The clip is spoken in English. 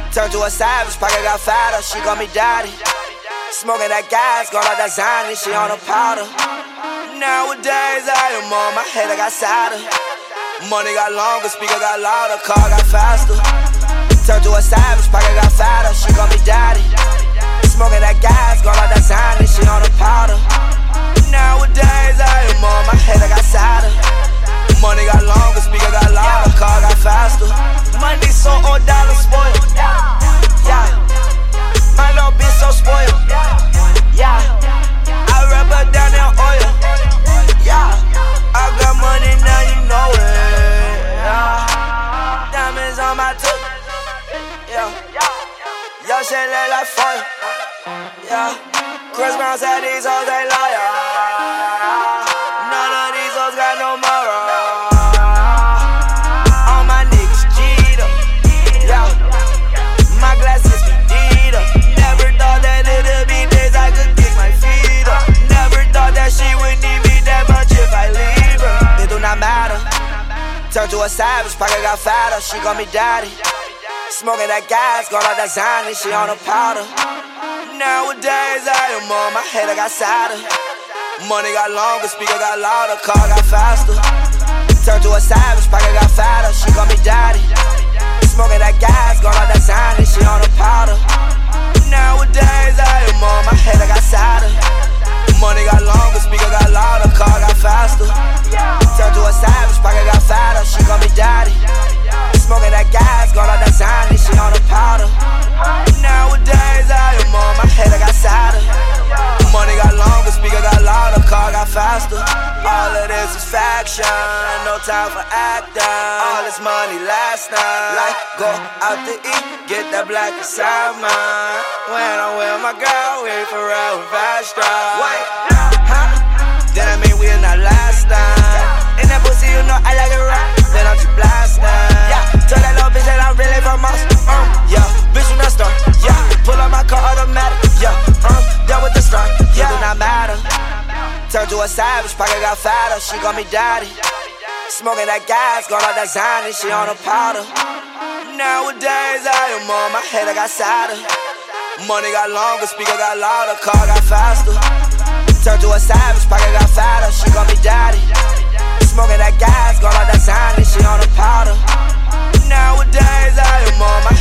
Turned to a savage, pocket got fatter, she call me daddy. Smoking that gas, got all that Zany, she on a powder. Nowadays I am on my head, I got sadder. Money got longer, speaker got louder, car got faster. Turned to a savage, pocket got fatter, she call me daddy. Smoking that gas, got all that Zany, she on a powder. Nowadays I am on my head, I got sadder. Money got longer, speaker got louder, car got faster. Money so old, dollar spoiled. Yeah, my little bitch so spoiled. Yeah, I rub her down in oil. Yeah, I got money now, you know it. Yeah, diamonds on my tooth. Yeah, your shit look like fire. Yeah, Chris Brown said these hoes ain't loyal. None of these hoes got no moral. All my niggas cheat up. Yeah, my glasses be deed up. Never thought that it'd be days I could kick my feet up. Never thought that she would need me that much if I leave her. It do not matter. Turned to a savage, pocket got fatter, she call me daddy. Smoking that gas, got all that Zany, she on a powder. Nowadays I am on my head, I got sadder. Money got longer, speaker got louder, car got faster. Turned to a savage, pocket got fatter, she call me daddy. Smoking that gas, got all that Zany, she on a powder. Nowadays I am on my head, I got sadder. Money got longer, speaker got louder, car got faster. Turned to a savage, pocket got fatter, she call me daddy. Smoking that gas, got all that Zany, she on a powder. Nowadays I am on my head, I got sadder. Money got longer, speaker got louder, car got faster. All of this is faction, no time for acting. All this money last night, like go out to eat, get that black inside mine. When I'm with my girl, we ain't for real with fast drive. Wait, huh? Then I mean we not last time. In that pussy you know I like it right, then I'm just blasting. Yeah, tell that little bitch that I'm really from us. Yeah, bitch you not start. Yeah, pull up my car automatic. Yeah, done with the start. Yeah, it do not matter. Turned to a savage, pocket got fatter, she call me daddy. Smoking that gas, got all that Zany, she on a powder. Nowadays I am on my head, I got sadder. Money got longer, speaker got louder, car got faster. Turned to a savage, pocket got fatter, she call me daddy. Smoking that gas, got all that Zany, she on a powder. Nowadays I am on my